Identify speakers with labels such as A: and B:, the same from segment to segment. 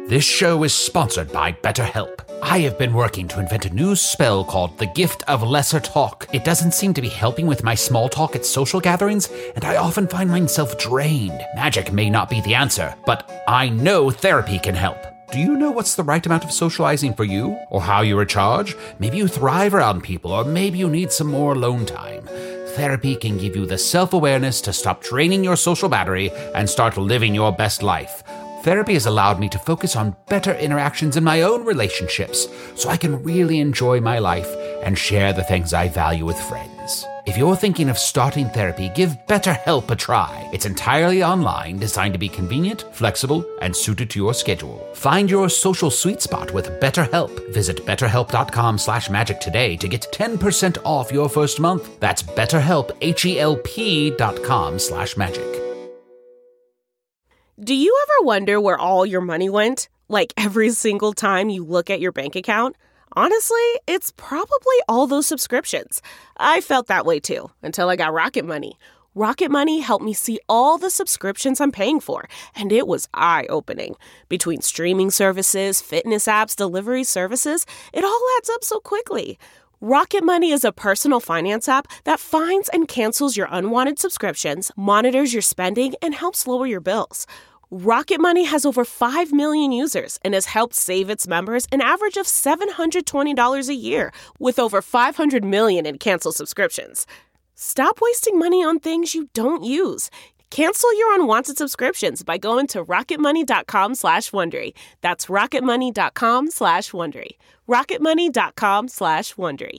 A: This show is sponsored by BetterHelp. I have been working to invent a new spell called the Gift of Lesser Talk. It doesn't seem to be helping with my small talk at social gatherings, and I often find myself drained. Magic may not be the answer, but I know therapy can help. Do you know what's the right amount of socializing for you? Or how you recharge? Maybe you thrive around people, or maybe you need some more alone time. Therapy can give you the self-awareness to stop draining your social battery and start living your best life. Therapy has allowed me to focus on better interactions in my own relationships, so I can really enjoy my life and share the things I value with friends. If you're thinking of starting therapy, give BetterHelp a try. It's entirely online, designed to be convenient, flexible, and suited to your schedule. Find your social sweet spot with BetterHelp. Visit betterhelp.com/magic today to get 10% off your first month. That's BetterHelp, HELP.com/magic.
B: Do you ever wonder where all your money went? Like every single time you look at your bank account? Honestly, it's probably all those subscriptions. I felt that way too, until I got Rocket Money. Rocket Money helped me see all the subscriptions I'm paying for, and it was eye-opening. Between streaming services, fitness apps, delivery services, it all adds up so quickly. Rocket Money is a personal finance app that finds and cancels your unwanted subscriptions, monitors your spending, and helps lower your bills. Rocket Money has over 5 million users and has helped save its members an average of $720 a year, with over 500 million in canceled subscriptions. Stop wasting money on things you don't use. Cancel your unwanted subscriptions by going to rocketmoney.com/Wondery. That's rocketmoney.com/Wondery. rocketmoney.com/Wondery.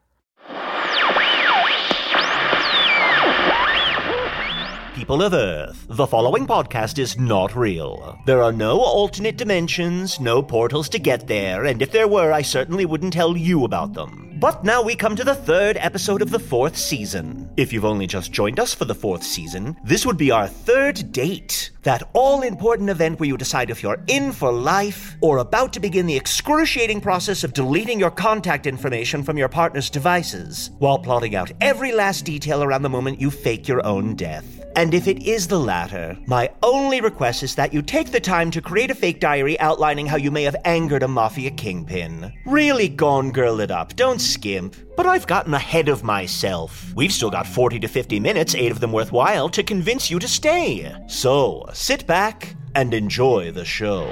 C: People of Earth, the following podcast is not real. There are no alternate dimensions, no portals to get there, and if there were, I certainly wouldn't tell you about them. But now we come to the 3rd episode of the 4th season. If you've only just joined us for the 4th season, this would be our 3rd date. That all-important event where you decide if you're in for life or about to begin the excruciating process of deleting your contact information from your partner's devices, while plotting out every last detail around the moment you fake your own death. And if it is the latter, my only request is that you take the time to create a fake diary outlining how you may have angered a mafia kingpin. Really Gone Girl it up, don't skimp. But I've gotten ahead of myself. We've still got 40 to 50 minutes, 8 of them worthwhile, to convince you to stay. So, sit back and enjoy the show.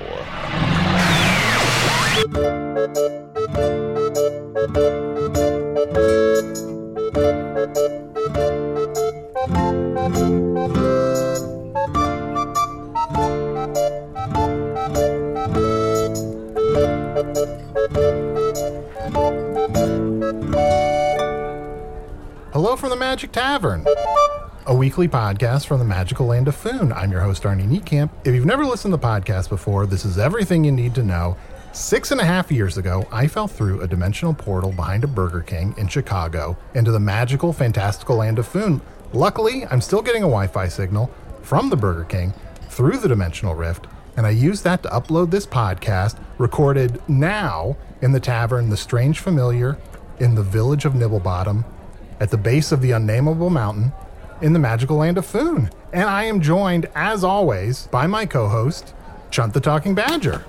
D: Hello from the Magic Tavern, a weekly podcast from the magical land of Foon. I'm your host, Arnie Niekamp. If you've never listened to the podcast before, this is everything you need to know. 6.5 years ago, I fell through a dimensional portal behind a Burger King in Chicago into the magical, fantastical land of Foon. Luckily, I'm still getting a Wi-Fi signal from the Burger King through the dimensional rift, and I used that to upload this podcast, recorded now in the tavern The Strange Familiar in the village of Nibblebottom, at the base of the unnameable mountain in the magical land of Foon. And I am joined, as always, by my co-host, Chunt the Talking Badger.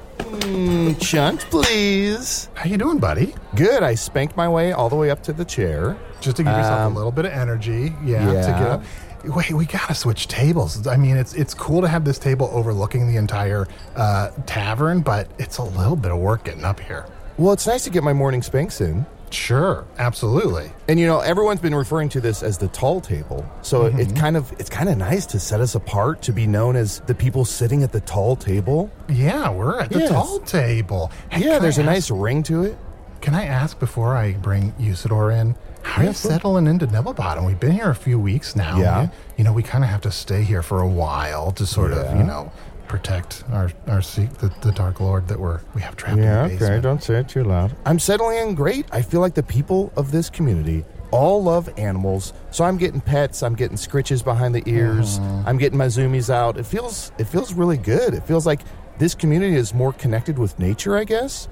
E: Chunt, please.
D: How you doing, buddy?
E: Good. I spanked my way all the way up to the chair.
D: Just to give yourself a little bit of energy. Yeah. To get up. Wait, we gotta switch tables. I mean, it's cool to have this table overlooking the entire tavern, but it's a little bit of work getting up here.
E: Well, it's nice to get my morning spanks in.
D: Sure, absolutely.
E: And you know, everyone's been referring to this as the tall table. So it's kind of nice to set us apart, to be known as the people sitting at the tall table.
D: Yeah, we're at the tall table.
E: Hey, there's a nice ring to it.
D: Can I ask, before I bring Usador in, how are you settling into Nibblebottom? We've been here a few weeks now.
E: Yeah.
D: We kind of have to stay here for a while to sort of, protect our the Dark Lord that we have trapped in the basement.
E: Yeah, okay, don't say it too loud. I'm settling in great. I feel like the people of this community all love animals, so I'm getting pets, I'm getting scritches behind the ears, I'm getting my zoomies out. It feels really good. It feels like this community is more connected with nature, I guess.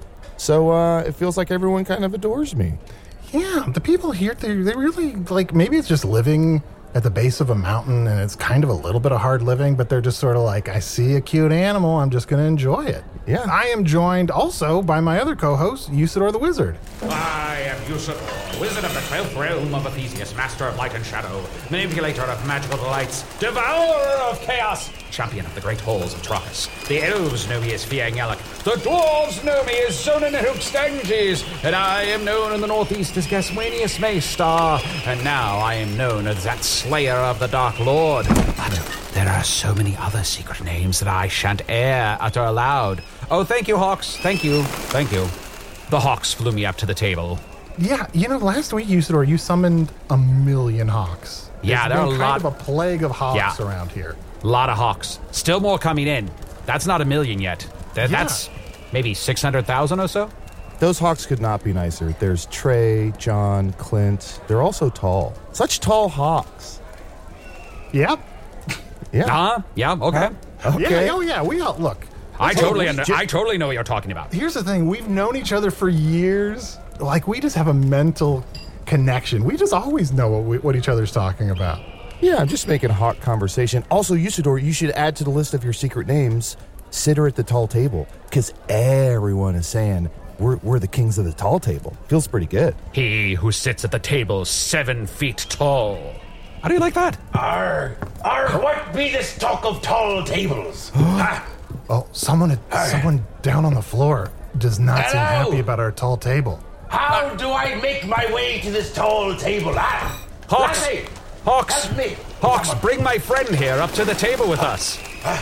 E: So it feels like everyone kind of adores me.
D: Yeah, the people here, they really, maybe it's just living at the base of a mountain, and it's kind of a little bit of hard living, but they're just sort of like, I see a cute animal, I'm just going to enjoy it.
E: Yeah.
D: I am joined also by my other co-host, Usador the Wizard.
A: I am Usador, wizard of the 12th realm of Ephesius, master of light and shadow, manipulator of magical delights, devourer of chaos, champion of the great halls of Trachis. The elves know me as Fiangyalak, the dwarves know me as Zonin Hookstanges, and I am known in the northeast as Gaswanius Maystar, and now I am known as that slayer of the Dark Lord. But there are so many other secret names that I shan't utter aloud. Oh, thank you, Hawks. Thank you. The Hawks flew me up to the table.
D: Yeah, last week, Usador, you summoned 1,000,000 hawks.
A: Yeah, there are a lot.
D: Kind of a plague of hawks around here.
A: A lot of hawks. Still more coming in. That's not 1,000,000 yet. That's maybe 600,000 or so.
E: Those hawks could not be nicer. There's Trey, John, Clint. They're also tall. Such tall hawks.
D: Yep.
E: Yeah.
A: Yeah, okay.
E: Okay.
D: Yeah, we all, look.
A: I totally know what you're talking about.
D: Here's the thing, we've known each other for years. Like, we just have a mental connection. We just always know what each other's talking about.
E: Yeah, I'm just making hawk conversation. Also, Usador, you should add to the list of your secret names, Sitter at the Tall Table, because everyone is saying we're the kings of the tall table. Feels pretty good.
A: He who sits at the table 7 feet tall. How do you like that?
F: What be this talk of tall tables?
D: Oh, someone down on the floor does not seem
F: Hello?
D: happy about our tall table.
F: How do I make my way to this tall table?
A: Hawks!
F: Lassie,
A: Hawks!
F: help me.
A: Hawks, bring my friend here up to the table with us.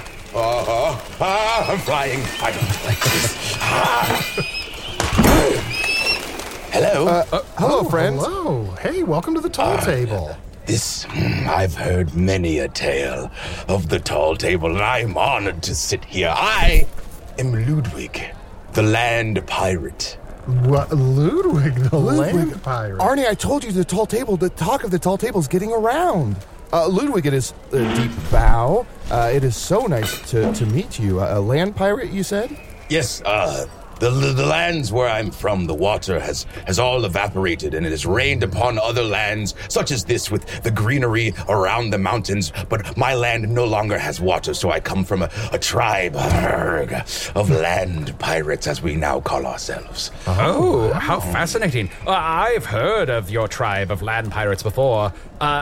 F: I'm flying. I don't like this. Hello?
E: Hello, friends.
D: Hello. Hey, welcome to the tall table.
F: I've heard many a tale of the tall table, and I'm honored to sit here. I am Ludwig, the land pirate.
D: What, Ludwig, the land pirate?
E: Arnie, I told you the talk of the tall table is getting around. Ludwig, it is a deep bow. It is so nice to meet you. A land pirate, you said?
F: Yes, the lands where I'm from, the water has all evaporated, and it has rained upon other lands, such as this, with the greenery around the mountains. But my land no longer has water, so I come from a tribe of land pirates, as we now call ourselves.
A: Oh, how fascinating. I've heard of your tribe of land pirates before.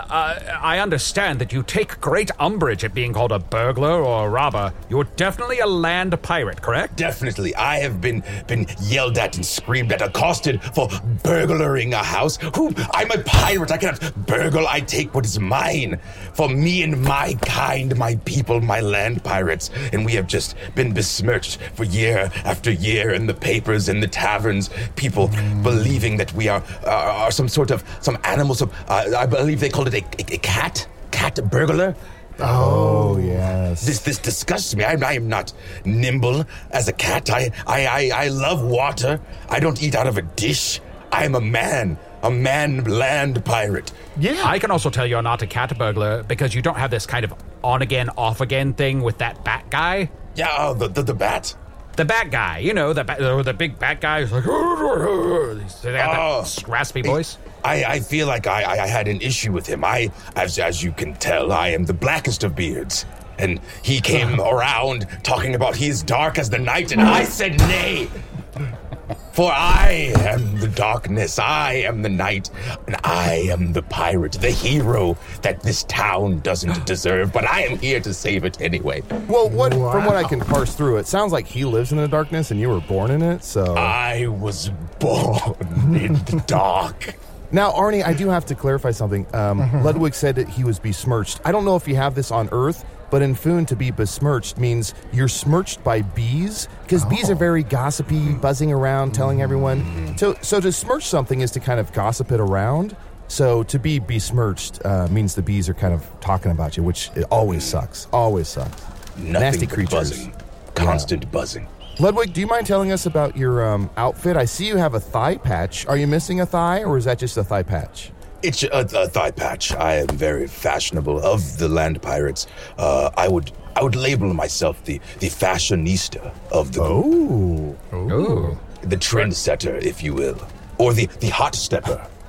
A: I understand that you take great umbrage at being called a burglar or a robber. You're definitely a land pirate, correct?
F: Definitely. I have been yelled at and screamed at, accosted for burglaring a house. I'm a pirate. I cannot burgle. I take what is mine for me and my kind, my people, my land pirates. And we have just been besmirched for year after year in the papers, in the taverns, people believing that we are some animals. I believe they called it a cat burglar.
E: Oh, yes.
F: This disgusts me. I am not nimble as a cat. I love water. I don't eat out of a dish. I am a man land pirate.
D: Yeah.
A: I can also tell you're not a cat burglar because you don't have this kind of on-again, off-again thing with that bat guy.
F: Yeah, the bat.
A: The bat guy, the big bat guy who's like, they have that raspy voice.
F: I feel like I had an issue with him. As you can tell, I am the blackest of beards. And he came around talking about he's dark as the night, and I said nay. For I am the darkness, I am the night, and I am the pirate, the hero that this town doesn't deserve, but I am here to save it anyway.
E: Well, from what I can parse through, it sounds like he lives in the darkness and you were born in it, so...
F: I was born in the dark.
E: Now, Arnie, I do have to clarify something. Ludwig said that he was besmirched. I don't know if you have this on Earth, but in Foon, to be besmirched means you're smirched by bees, because bees are very gossipy, buzzing around, telling everyone. So to smirch something is to kind of gossip it around. So to be besmirched means the bees are kind of talking about you, which it always sucks. Always sucks.
F: Nothing
E: Nasty
F: but
E: creatures.
F: Buzzing. Constant buzzing.
E: Ludwig, do you mind telling us about your outfit? I see you have a thigh patch. Are you missing a thigh, or is that just a thigh patch?
F: It's a thigh patch. I am very fashionable of the land pirates. I would label myself the fashionista of the group.
A: Oh.
F: The trendsetter, if you will. Or the hot stepper.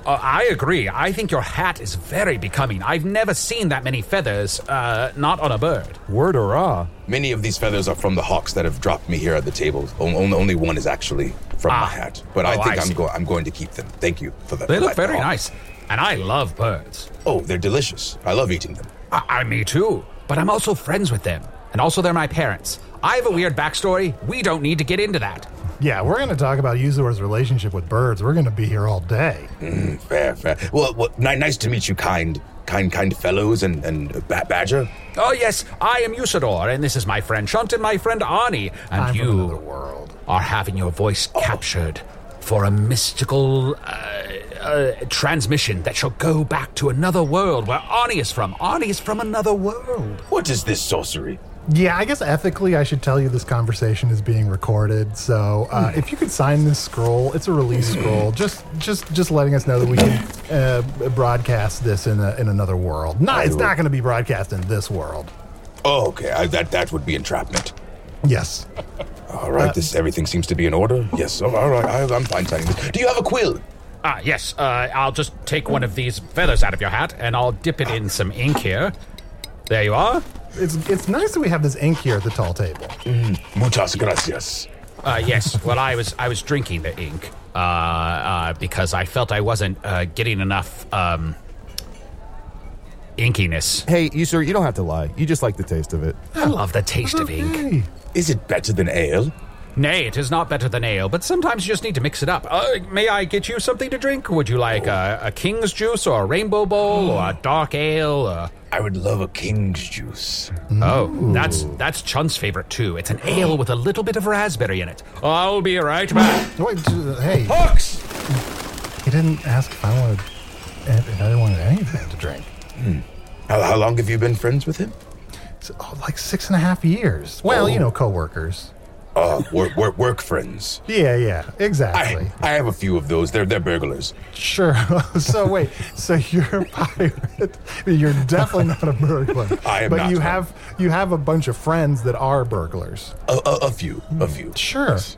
A: I agree. I think your hat is very becoming. I've never seen that many feathers, not on a bird.
E: Word or raw.
F: Many of these feathers are from the hawks that have dropped me here at the table. Only one is actually from my hat. But I think I'm going to keep them. Thank you for that.
A: They look very nice. And I love birds.
F: Oh, they're delicious. I love eating them.
A: Me too. But I'm also friends with them. And also they're my parents. I have a weird backstory. We don't need to get into that.
D: Yeah, we're going to talk about Yuzur's relationship with birds. We're going to be here all day.
F: Fair. Well, nice to meet you, kind fellows and Badger.
A: Oh, yes, I am Usador, and this is my friend Shunt and my friend Arnie. And
D: I'm
A: you
D: from another world.
A: Are having your voice captured for a mystical transmission that shall go back to another world where Arnie is from. Arnie is from another world.
F: What is this sorcery?
D: Yeah, I guess ethically I should tell you this conversation is being recorded. So if you could sign this scroll, it's a release scroll. Just letting us know that we can broadcast this in another world. No, it's not going to be broadcast in this world.
F: Oh, okay. That would be entrapment.
D: Yes.
F: All right. Everything seems to be in order. Yes. All right. I'm fine signing this. Do you have a quill?
A: Yes. I'll just take one of these feathers out of your hat, and I'll dip it in some ink here. There you are.
D: It's nice that we have this ink here at the tall table.
F: Muchas gracias.
A: Yes. Well, I was drinking the ink because I felt I wasn't getting enough inkiness.
E: Hey, Yusur, you don't have to lie. You just like the taste of it.
A: I love the taste of ink.
F: Is it better than ale?
A: Nay, it is not better than ale, but sometimes you just need to mix it up. May I get you something to drink? Would you like a king's juice or a rainbow bowl or a dark ale?
F: I would love a king's juice.
A: Oh, that's Chun's favorite too. It's an ale with a little bit of raspberry in it. I'll be right back.
D: Wait, hey.
A: Hawks!
D: He didn't ask if I wanted anything to drink.
F: How long have you been friends with him?
D: Like 6.5 years. Well, co-workers.
F: Work friends.
D: Yeah, exactly.
F: I have a few of those. They're burglars.
D: Sure. So you're a pirate. You're definitely not a burglar.
F: I am
D: but
F: not.
D: But you have a bunch of friends that are burglars.
F: A few.
D: Sure.
F: Yes.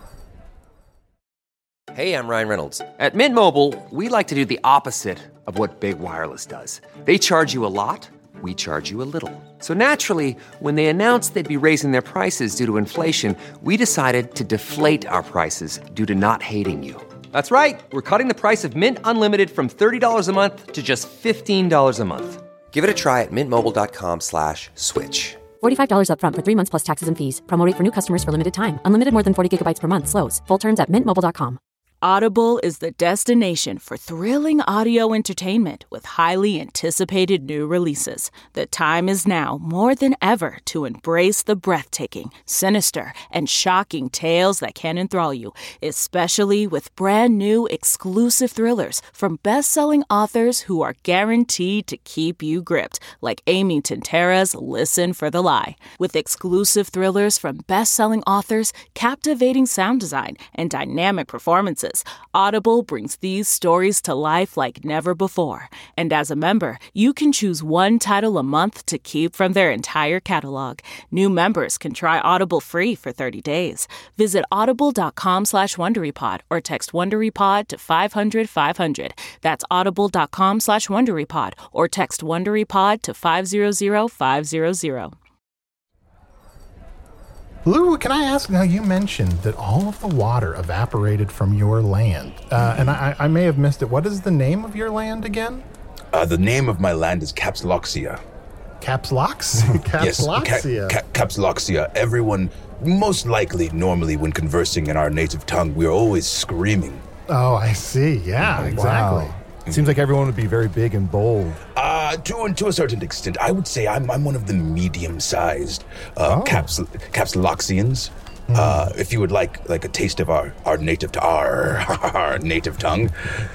G: Hey, I'm Ryan Reynolds. At Mint Mobile, we like to do the opposite of what Big Wireless does. They charge you a lot. We charge you a little. So naturally, when they announced they'd be raising their prices due to inflation, we decided to deflate our prices due to not hating you. That's right. We're cutting the price of Mint Unlimited from $30 a month to just $15 a month. Give it a try at mintmobile.com/switch.
H: $45 up front for 3 months plus taxes and fees. Promo rate for new customers for limited time. Unlimited more than 40 gigabytes per month slows. Full terms at mintmobile.com.
I: Audible is the destination for thrilling audio entertainment with highly anticipated new releases. The time is now more than ever to embrace the breathtaking, sinister, and shocking tales that can enthrall you, especially with brand new exclusive thrillers from best-selling authors who are guaranteed to keep you gripped, like Amy Tintera's Listen for the Lie. With exclusive thrillers from best-selling authors, captivating sound design, and dynamic performances, Audible brings these stories to life like never before. And as a member, you can choose one title a month to keep from their entire catalog. New members can try Audible free for 30 days. Visit audible.com/WonderyPod or text WonderyPod to 500-500. That's audible.com/WonderyPod or text WonderyPod to 500-500.
D: Lou, can I ask, now you mentioned that all of the water evaporated from your land, and I may have missed it. What is the name of your land again?
F: The name of my land is Capsloxia.
D: Capsloxia?
F: Capsloxia. Capsloxia. Everyone, most likely, normally when conversing in our native tongue, we are always screaming.
D: Oh, I see. Yeah, exactly.
E: Wow. It seems like everyone would be very big and bold.
F: To a certain extent, I would say I'm one of the medium-sized Capsloxians. If you would like a taste of our native tongue.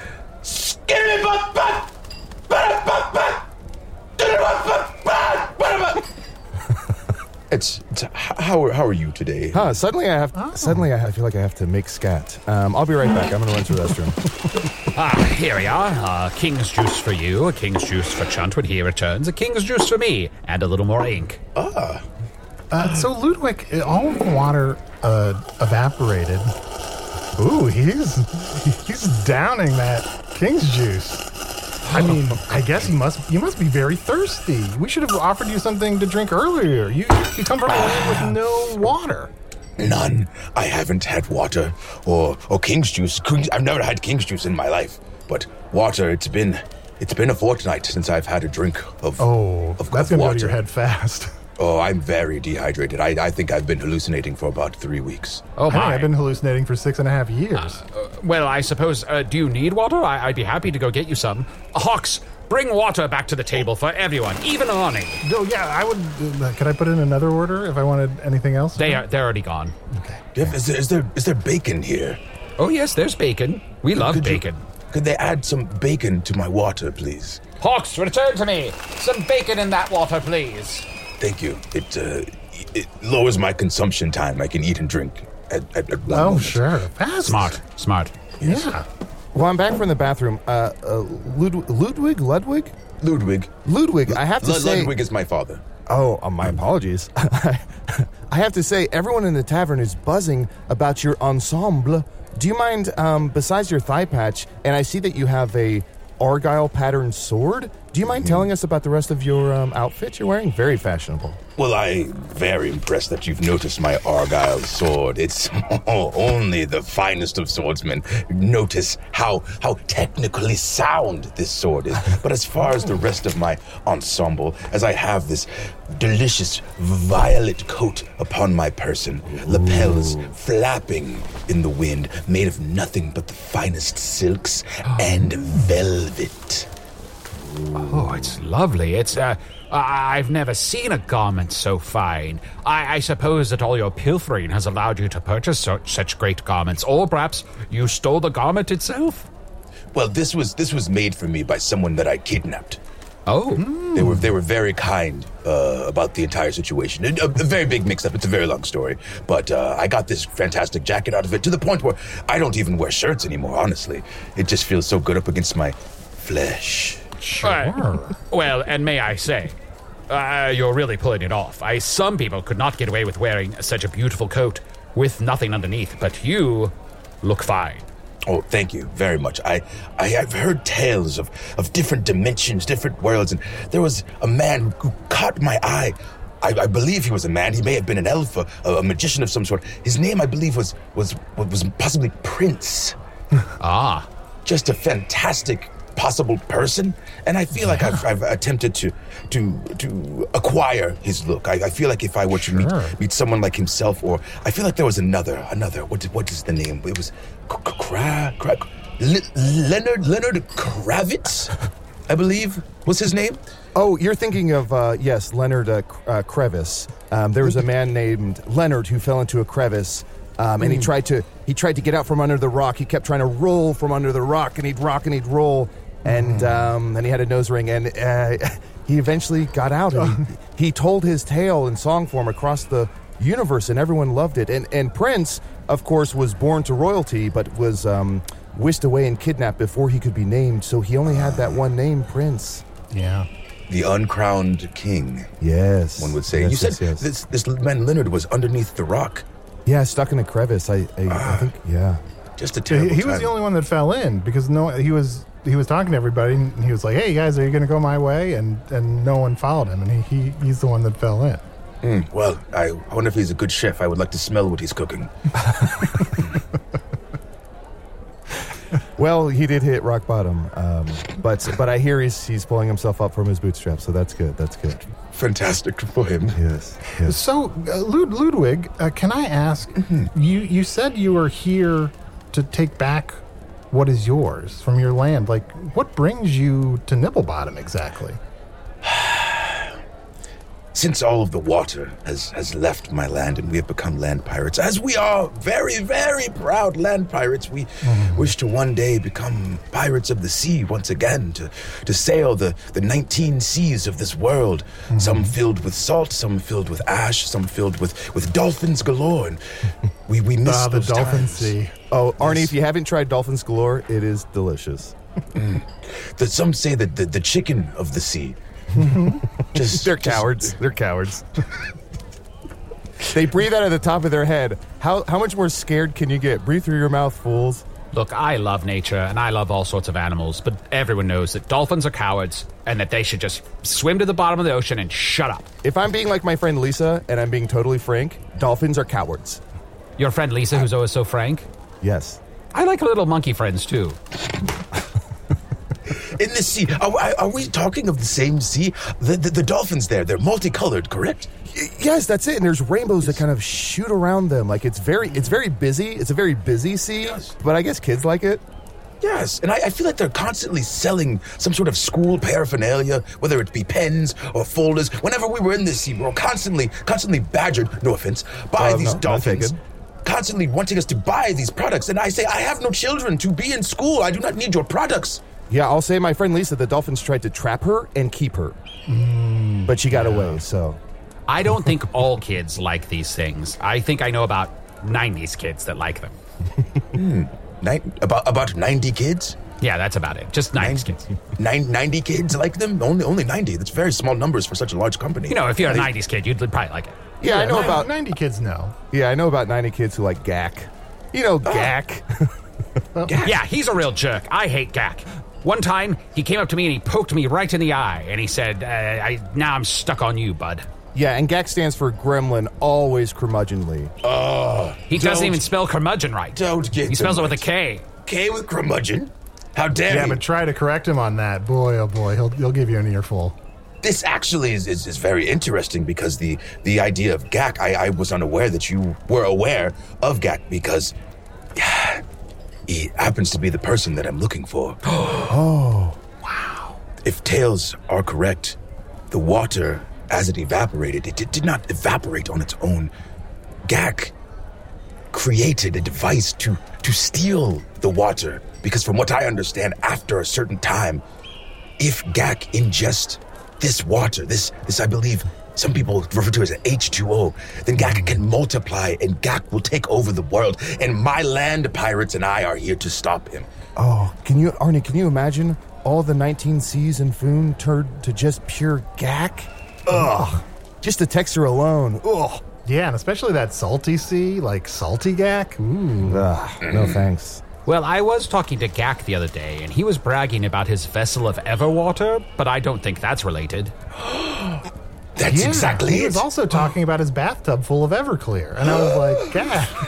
F: How are you today?
E: Suddenly I feel like I have to make scat. I'll be right back. I'm going to run to the restroom.
A: Here we are. King's juice for you, a king's juice for Chunt when he returns, a king's juice for me, and a little more ink.
D: So Ludwig, all of the water evaporated. Ooh, he's downing that King's juice. I mean, I guess you must be very thirsty. We should have offered you something to drink earlier. You come from a land with no water.
F: None. I haven't had water or King's juice. I've never had King's juice in my life. But water, it's been a fortnight since I've had a drink of
D: that's going to go to your head fast.
F: Oh, I'm very dehydrated. I think I've been hallucinating for about 3 weeks.
A: Oh, my.
D: I've been hallucinating for 6.5 years.
A: Well, I suppose, do you need water? I'd be happy to go get you some. Hawks, bring water back to the table for everyone, even Arnie.
D: Oh, yeah, I would. Could I put in another order if I wanted anything else?
A: They're already gone.
D: Okay.
F: Is there bacon here?
A: Oh, yes, there's bacon. We love bacon.
F: Could they add some bacon to my water, please?
A: Hawks, return to me. Some bacon in that water, please.
F: Thank you. It lowers my consumption time. I can eat and drink at one moment.
D: Oh, sure. Fast.
A: Smart.
F: Yes.
D: Yeah.
E: Well, I'm back from the bathroom. Ludwig? I have to say...
F: Ludwig is my father.
E: Oh, my apologies. I have to say, everyone in the tavern is buzzing about your ensemble. Do you mind, besides your thigh patch, and I see that you have a Argyle pattern sword, do you mind telling us about the rest of your outfit you're wearing? Very fashionable.
F: Well, I'm very impressed that you've noticed my Argyle sword. It's only the finest of swordsmen notice how technically sound this sword is. But as far as the rest of my ensemble, as I have this delicious violet coat upon my person, lapels flapping in the wind, made of nothing but the finest silks and velvet.
A: Oh, it's lovely. It's, I've never seen a garment so fine. I suppose that all your pilfering has allowed you to purchase such great garments, or perhaps you stole the garment itself?
F: Well, this was made for me by someone that I kidnapped.
A: Oh.
F: They were very kind about the entire situation. A very big mix-up. It's a very long story. But I got this fantastic jacket out of it to the point where I don't even wear shirts anymore, honestly. It just feels so good up against my flesh.
D: Sure.
A: Well, and may I say, you're really pulling it off. Some people could not get away with wearing such a beautiful coat with nothing underneath, but you look fine.
F: Oh, thank you very much. I've heard tales of different dimensions, different worlds, and there was a man who caught my eye. I believe he was a man. He may have been an elf, a magician of some sort. His name, I believe, was possibly Prince.
A: Ah.
F: Just a fantastic possible person, and I feel like I've attempted to acquire his look. I feel like if I were to meet someone like himself, or I feel like there was another. What is the name? It was Leonard Kravitz, I believe was his name.
E: Oh, you're thinking of yes, Leonard Crevice. There was a man named Leonard who fell into a crevice. And he tried to get out from under the rock. He kept trying to roll from under the rock, and he'd rock and he'd roll, and he had a nose ring, and he eventually got out. And he told his tale in song form across the universe, and everyone loved it. And Prince, of course, was born to royalty, but was whisked away and kidnapped before he could be named. So he only had that one name, Prince.
D: Yeah.
F: The uncrowned king.
E: Yes.
F: One would say.
E: Yes,
F: You said this man Leonard was underneath the rock.
E: Yeah, stuck in a crevice. I think, yeah.
F: Just a terrible
D: He was
F: time.
D: the only one that fell in because he was talking to everybody and he was like, "Hey guys, are you going to go my way?" And no one followed him, and he's the one that fell in.
F: Well, I wonder if he's a good chef. I would like to smell what he's cooking.
E: Well, he did hit rock bottom, but I hear he's pulling himself up from his bootstraps, so that's good. That's good.
F: Fantastic for him.
E: Yes.
D: So, Ludwig, can I ask? You said you were here to take back what is yours from your land. Like, what brings you to Nibblebottom exactly?
F: Since all of the water has left my land and we have become land pirates, as we are very, very proud land pirates, we wish to one day become pirates of the sea once again, to sail the 19 seas of this world, some filled with salt, some filled with ash, some filled with dolphins galore, and we miss
D: the
F: those
D: dolphin
F: times.
D: sea.
E: Oh, Arnie, if you haven't tried Dolphins Galore, it is delicious.
F: Some say that the chicken of the sea.
E: They're cowards. They're cowards. They breathe out of the top of their head. How much more scared can you get? Breathe through your mouth, fools.
A: Look, I love nature, and I love all sorts of animals, but everyone knows that dolphins are cowards, and that they should just swim to the bottom of the ocean and shut up.
E: If I'm being like my friend Lisa, and I'm being totally frank, dolphins are cowards.
A: Your friend Lisa, who's always so frank?
E: Yes.
A: I like little monkey friends, too.
F: In the sea, are we talking of the same sea? The dolphins there, they're multicolored, correct?
E: Yes, that's it. And there's rainbows that kind of shoot around them. Like it's very busy. It's a very busy sea, yes. But I guess kids like it.
F: Yes, and I feel like they're constantly selling some sort of school paraphernalia, whether it be pens or folders. Whenever we were in this sea, we were constantly badgered, no offense, by these dolphins. Constantly wanting us to buy these products. And I say, I have no children to be in school. I do not need your products.
E: Yeah, I'll say my friend Lisa, the dolphins tried to trap her and keep her. But she got away, so...
A: I don't think all kids like these things. I think I know about 90s kids that like them.
F: About 90 kids?
A: Yeah, that's about it. Just 90s kids.
F: 90 kids like them? Only 90. That's very small numbers for such a large company.
A: You know, if you're a 90s kid, you'd probably like it.
E: Yeah, I know about...
D: 90 kids know.
E: Yeah, I know about 90 kids who like Gak. You know, Gak.
A: Gak. Yeah, he's a real jerk. I hate Gak. One time, he came up to me and he poked me right in the eye, and he said, now I'm stuck on you, bud.
E: Yeah, and GAC stands for Gremlin, always curmudgeonly.
A: He doesn't even spell curmudgeon right. He spells it with a K.
F: K with curmudgeon? How dare you?
D: Yeah, but try to correct him on that. Boy, oh boy, he'll give you an earful.
F: This actually is very interesting because the idea of GAC, I was unaware that you were aware of GAC because he happens to be the person that I'm looking for.
E: Oh.
F: Wow. If tales are correct, the water, as it evaporated, it did not evaporate on its own. GAC created a device to steal the water because from what I understand, after a certain time, if GAC ingests this water, this I believe some people refer to as an H2O, then GAC can multiply and GAC will take over the world, and my land pirates and I are here to stop him.
E: Oh, Arnie, can you imagine all the 19 C's in Foon turned to just pure GAC? Ugh. Just the texture alone. Ugh.
D: Yeah, and especially that salty sea, like salty GAC. Ooh.
E: Ugh, no thanks.
A: Well, I was talking to GAC the other day, and he was bragging about his vessel of Everwater, but I don't think that's related.
F: That's exactly it.
D: He was also talking about his bathtub full of Everclear, and I was like, GAC.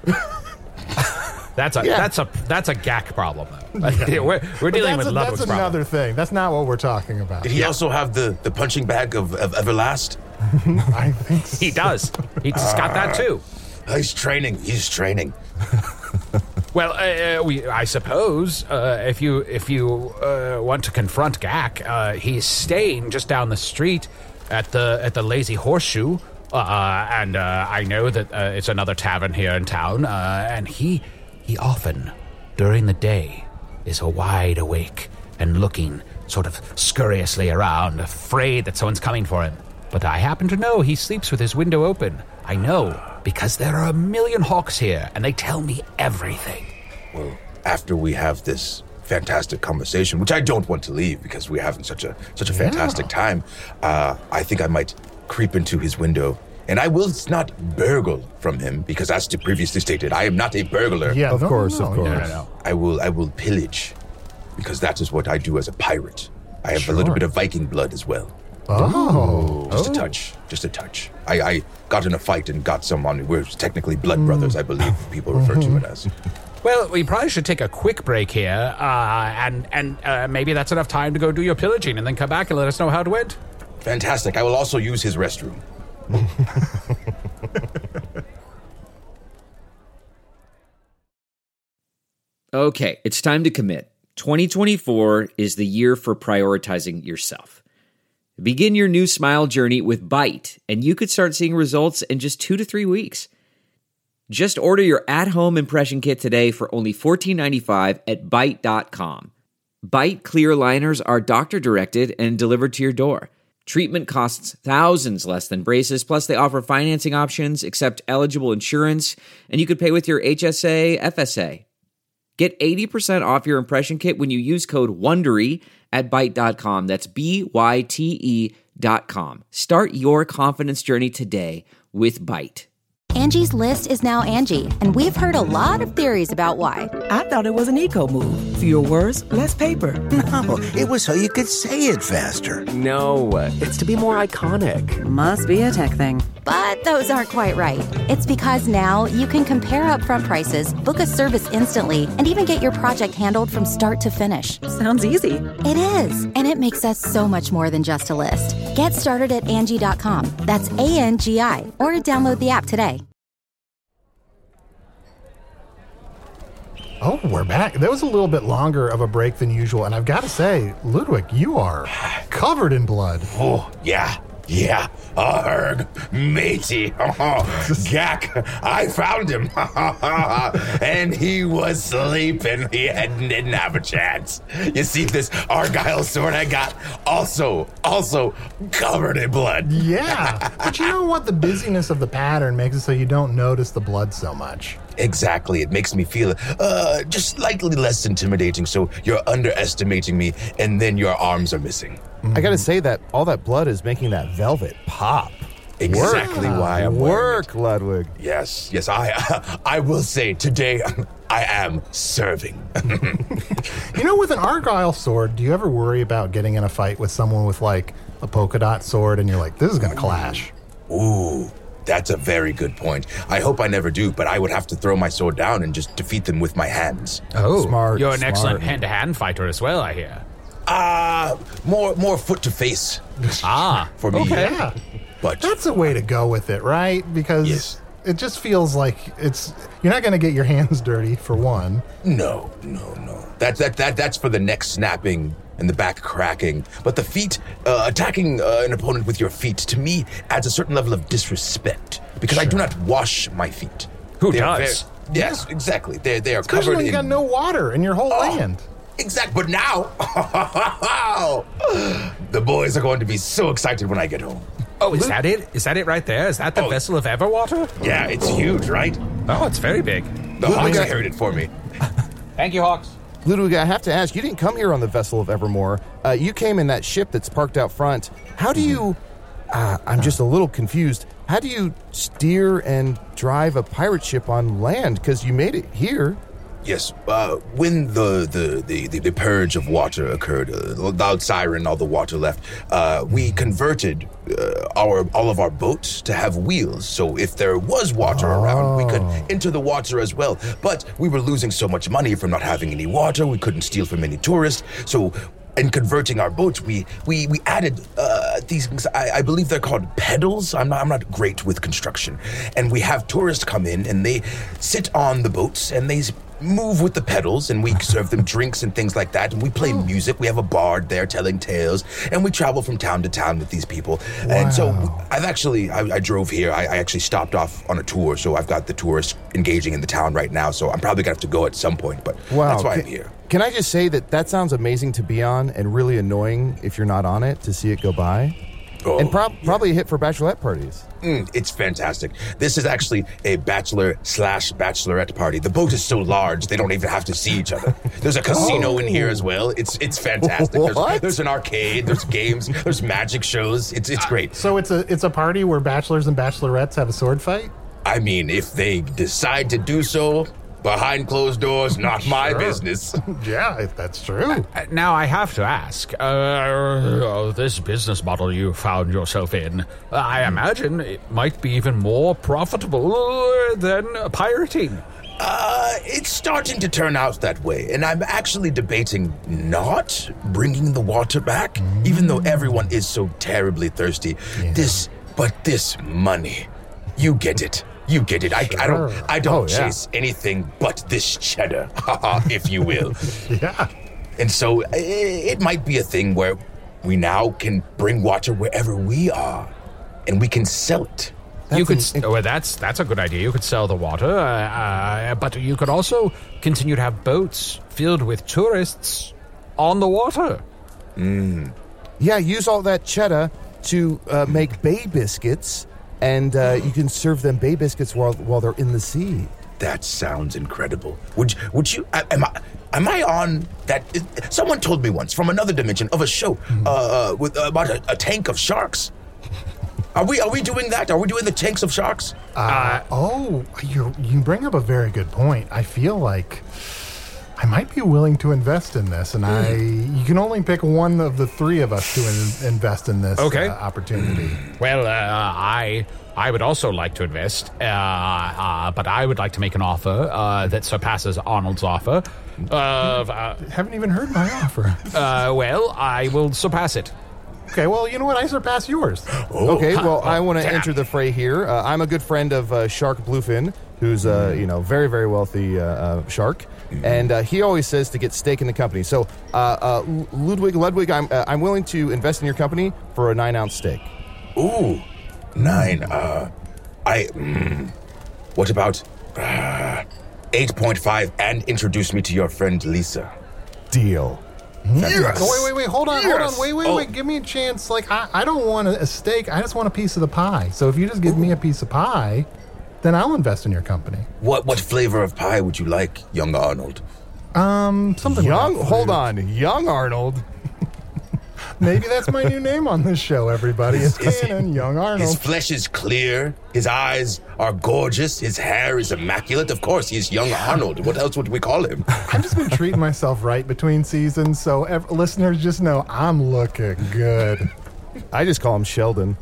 A: That's a GAC problem, though. Yeah. We're dealing with Ludwig's problem.
D: That's another thing. That's not what we're talking about.
F: Did he also have the punching bag of Everlast?
D: I think so.
A: He does. He's got that too.
F: He's training.
A: Well, I suppose if you want to confront GAC, he's staying just down the street at the Lazy Horseshoe, and I know that it's another tavern here in town, and he often, during the day, is wide awake and looking sort of scurriously around, afraid that someone's coming for him. But I happen to know he sleeps with his window open. I know, because there are a million hawks here, and they tell me everything.
F: Well, after we have this fantastic conversation, which I don't want to leave because we're having such a fantastic time, I think I might creep into his window. And I will not burgle from him, because as previously stated, I am not a burglar.
E: Yeah, of course.
F: No. I will pillage, because that is what I do as a pirate. I have a little bit of Viking blood as well.
D: Oh.
F: Just a touch. I got in a fight and got someone. We're technically blood brothers, I believe people refer to it as.
A: Well, we probably should take a quick break here, and maybe that's enough time to go do your pillaging and then come back and let us know how it went.
F: Fantastic. I will also use his restroom.
J: Okay, it's time to commit. 2024 is the year for prioritizing yourself. Begin your new smile journey with Byte, and you could start seeing results in just 2 to 3 weeks. Just order your at-home impression kit today for only $14.95 at Byte.com. Byte clear liners are doctor-directed and delivered to your door. Treatment costs thousands less than braces, plus they offer financing options, accept eligible insurance, and you could pay with your HSA, FSA. Get 80% off your impression kit when you use code WONDERY at Byte.com. That's BYTE.com. Start your confidence journey today with Byte.
K: Angie's List is now Angie, and we've heard a lot of theories about why.
L: I thought it was an eco move. Fewer words, less paper.
M: No, it was so you could say it faster.
N: No, it's to be more iconic.
K: Must be a tech thing. But those aren't quite right. It's because now you can compare upfront prices, book a service instantly, and even get your project handled from start to finish.
L: Sounds easy.
K: It is, and it makes us so much more than just a list. Get started at Angie.com. That's ANGI, or download the app today.
D: Oh, we're back. That was a little bit longer of a break than usual, and I've got to say, Ludwig, you are covered in blood.
F: Oh, yeah. Arg, matey. Gak, I found him. And he was sleeping. He didn't have a chance. You see this Argyle sword I got? Also covered in blood.
D: Yeah, but you know what? The busyness of the pattern makes it so you don't notice the blood so much.
F: Exactly. It makes me feel just slightly less intimidating, so you're underestimating me, and then your arms are missing.
E: I gotta say that all that blood is making that velvet pop.
F: Exactly why I'm wearing it.
E: Ludwig.
F: Yes, I will say today I am serving.
D: You know, with an Argyle sword, do you ever worry about getting in a fight with someone with like a polka dot sword and you're like, this is gonna clash?
F: Ooh, that's a very good point. I hope I never do, but I would have to throw my sword down and just defeat them with my hands.
A: Oh,
E: smart.
A: You're an excellent hand-to-hand fighter as well, I hear.
F: More foot to face. For me.
D: Okay. Yeah.
F: But
D: that's a way to go with it, right? Because it just feels like you're not going to get your hands dirty for one.
F: No. That's for the neck snapping and the back cracking. But the feet, attacking an opponent with your feet, to me, adds a certain level of disrespect because I do not wash my feet.
A: Who does?
F: Yes, exactly. They are
D: Especially
F: covered
D: when you got no water in your whole land.
F: Exactly. But now, the boys are going to be so excited when I get home.
A: Oh, is that it? Is that it right there? Is that the vessel of Everwater?
F: Yeah, it's huge, right?
A: Oh, it's very big.
F: The Hawks carried it for me.
A: Thank you, Hawks.
E: Ludwig, I have to ask, you didn't come here on the vessel of Evermore. You came in that ship that's parked out front. How do you... I'm just a little confused. How do you steer and drive a pirate ship on land? Because you made it here.
F: Yes, when the purge of water occurred, loud siren, all the water left, we converted all of our boats to have wheels. So if there was water around, we could enter the water as well. But we were losing so much money from not having any water. We couldn't steal from any tourists. So in converting our boats, we added these things. I believe they're called pedals. I'm not great with construction. And we have tourists come in and they sit on the boats and they move with the pedals, and we serve them drinks and things like that, and we play music. We have a bard there telling tales, and we travel from town to town with these people. Wow. And so I drove here. I actually stopped off on a tour, so I've got the tourists engaging in the town right now, so I'm probably gonna have to go at some point, but that's why I'm here.
E: Can I just say that sounds amazing to be on and really annoying if you're not on it to see it go by? Oh, and probably a hit for bachelorette parties.
F: It's fantastic. This is actually a bachelor/bachelorette party. The boat is so large, they don't even have to see each other. There's a casino in here as well. It's fantastic. There's an arcade, there's games, there's magic shows. It's great.
D: So it's a party where bachelors and bachelorettes have a sword fight?
F: I mean, if they decide to do so, behind closed doors, not my business.
D: Yeah, that's true.
A: Now, I have to ask, this business model you found yourself in, I imagine it might be even more profitable than pirating.
F: It's starting to turn out that way, and I'm actually debating not bringing the water back, even though everyone is so terribly thirsty. Yeah. This money, you get it. You get it. I don't chase anything but this cheddar, if you will.
D: Yeah.
F: And so it might be a thing where we now can bring water wherever we are, and we can sell it.
A: That's a good idea. You could sell the water, but you could also continue to have boats filled with tourists on the water.
E: Yeah, use all that cheddar to make bay biscuits. And you can serve them bay biscuits while they're in the sea.
F: That sounds incredible. Would you? Am I on that? Someone told me once from another dimension of a show about a tank of sharks. Are we doing that? Are we doing the tanks of sharks?
D: You bring up a very good point. I feel like I might be willing to invest in this, and you can only pick one of the three of us to invest in this opportunity.
A: Well, I would also like to invest, but I would like to make an offer that surpasses Arnold's offer.
D: Haven't even heard my offer.
A: Well, I will surpass it.
D: Okay, well, you know what? I surpass yours.
E: Okay, well, I want to enter the fray here. I'm a good friend of Shark Bluefin, who's very, very wealthy shark. And he always says to get stake in the company. So, Ludwig, I'm willing to invest in your company for a 9-ounce stake.
F: Ooh, 9. What about 8.5 and introduce me to your friend Lisa?
E: Deal.
F: Yes.
D: No, wait, hold on. Wait, give me a chance. Like, I don't want a steak, I just want a piece of the pie. So if you just give me a piece of pie, then I'll invest in your company.
F: What flavor of pie would you like, young Arnold?
D: Something
E: young. Hold on, young Arnold.
D: Maybe that's my new name on this show, everybody. It's Canon, young Arnold.
F: His flesh is clear. His eyes are gorgeous. His hair is immaculate. Of course, he's young Arnold. What else would we call him?
D: I've just been treating myself right between seasons, so listeners just know I'm looking good.
E: I just call him Sheldon.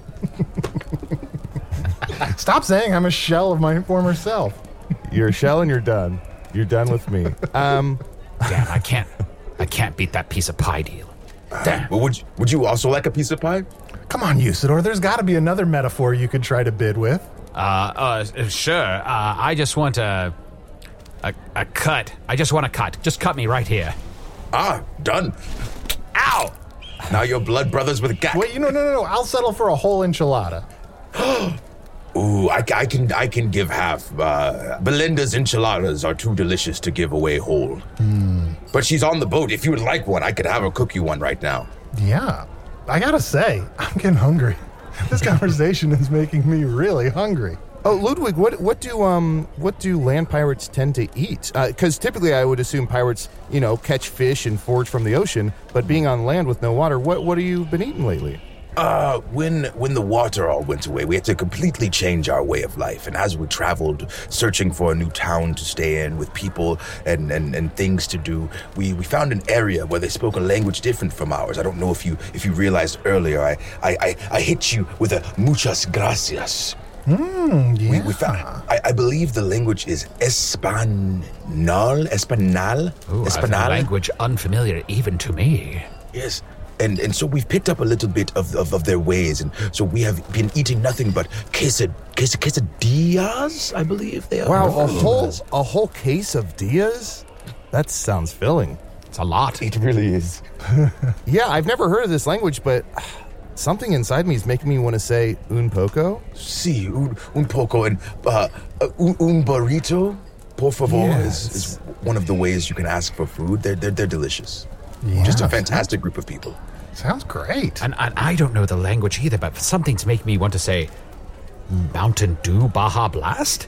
D: Stop saying I'm a shell of my former self.
E: You're a shell and you're done. You're done with me.
A: Damn, I can't beat that piece of pie deal. Damn.
F: Well, would you also like a piece of pie?
D: Come on, Usador. There's got to be another metaphor you could try to bid with.
A: Sure. I just want a cut. I just want a cut. Just cut me right here.
F: Done. Ow! Now you're blood brothers with Gak.
D: Wait, no. I'll settle for a whole enchilada.
F: Ooh, I can give half. Belinda's enchiladas are too delicious to give away whole. But she's on the boat. If you would like one, I could have her cook you one right now.
D: Yeah. I gotta say, I'm getting hungry. This conversation is making me really hungry.
E: Oh, Ludwig, what do land pirates tend to eat? Because typically I would assume pirates, catch fish and forage from the ocean. But being on land with no water, what have you been eating lately?
F: When the water all went away, we had to completely change our way of life. And as we traveled, searching for a new town to stay in with people and things to do, we found an area where they spoke a language different from ours. I don't know if you realized earlier, I hit you with a muchas gracias.
D: Yeah.
F: We found, I believe the language is Espanol?
A: Ooh, a language unfamiliar even to me.
F: Yes. And so we've picked up a little bit of their ways, and so we have been eating nothing but quesadillas, I believe they are.
E: Wow, a whole case of dias? That sounds filling.
A: It's a lot.
F: It really is.
E: Yeah, I've never heard of this language, but something inside me is making me want to say un poco.
F: Sí, un poco, and un burrito, por favor, is one of the ways you can ask for food. They're delicious.
D: Yeah,
F: just a fantastic group of people.
D: Sounds great.
A: And I don't know the language either, but something's making me want to say Mountain Dew Baja Blast?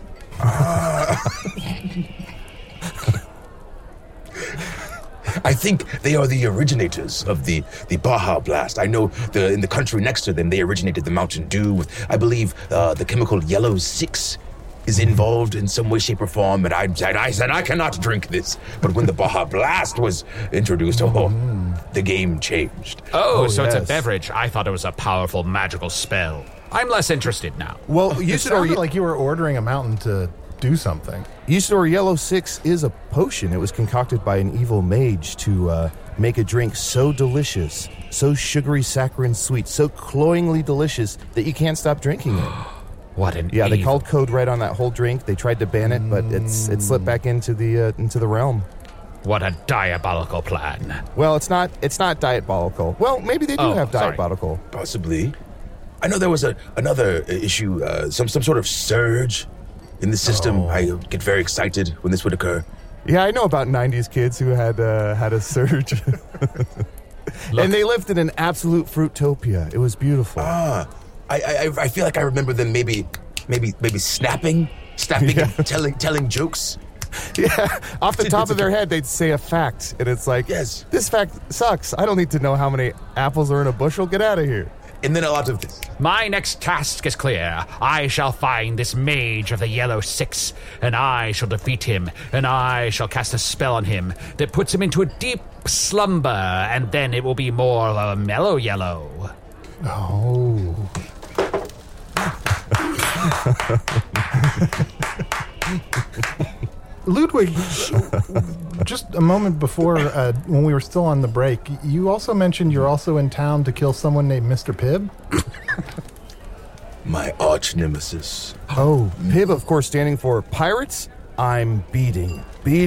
F: I think they are the originators of the Baja Blast. I know in the country next to them, they originated the Mountain Dew with, I believe, the chemical Yellow 6 is involved in some way, shape, or form, and I said I cannot drink this. But when the Baja Blast was introduced, the game changed.
A: So yes. It's a beverage. I thought it was a powerful magical spell. I'm less interested now.
E: Well,
D: it sounded like you were ordering a mountain to do something.
E: Usador Yellow 6 is a potion. It was concocted by an evil mage to make a drink so delicious, so sugary, saccharine, sweet, so cloyingly delicious that you can't stop drinking it.
A: What an
E: Yeah, they called code red on that whole drink. They tried to ban it, but it slipped back into the realm.
A: What a diabolical plan.
E: Well, it's not diabolical. Well, maybe they do have diabolical.
F: Possibly. I know there was another issue, some sort of surge in the system. I get very excited when this would occur.
E: Yeah, I know about 90s kids who had a surge. And they lived in an absolute fruitopia. It was beautiful.
F: I feel like I remember them maybe snapping and telling jokes.
E: Yeah, off the top of their head, they'd say a fact, and it's like,
F: yes,
E: this fact sucks. I don't need to know how many apples are in a bushel. Get out of here.
F: and then a lot of this.
A: My next task is clear. I shall find this mage of the Yellow Six, and I shall defeat him, and I shall cast a spell on him that puts him into a deep slumber, and then it will be more of a mellow yellow.
D: Oh. Ludwig, just a moment before, when we were still on the break, you also mentioned you're also in town to kill someone named Mr. Pibb?
F: My arch nemesis.
E: Oh, Pibb, of course, standing for Pirates I'm Beating.